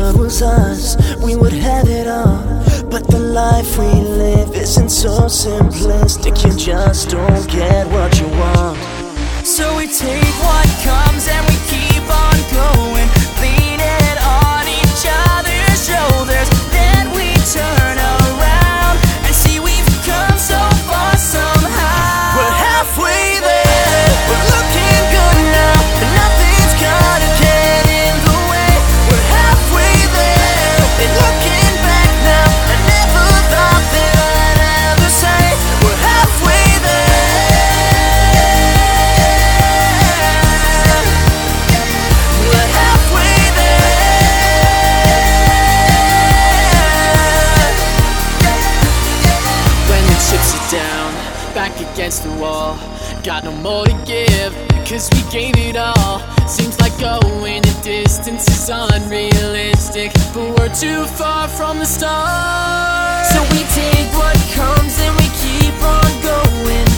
world was ours, we would have it all. But the life we live isn't so simplistic. You just don't get what you want. So we take what comes and we keep on going, leaning on each other's shoulders. Then we turn around and see we've come so far somehow. We're halfway there, we're looking good now, and nothing's gonna get in the way. We're halfway there, and looking back now, I never thought that I'd ever say we're halfway there. We're halfway there. When the chips are down, back against the wall, got no more to give, cause we gave it all. Seems like going the distance is unrealistic, but we're too far from the start. So we take what comes and we keep on going,